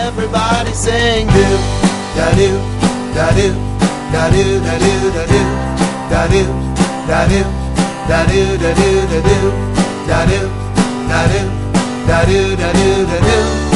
everybody sing do da do da do da do da do da do da do da do da do da do da do da do da do da do da do da do.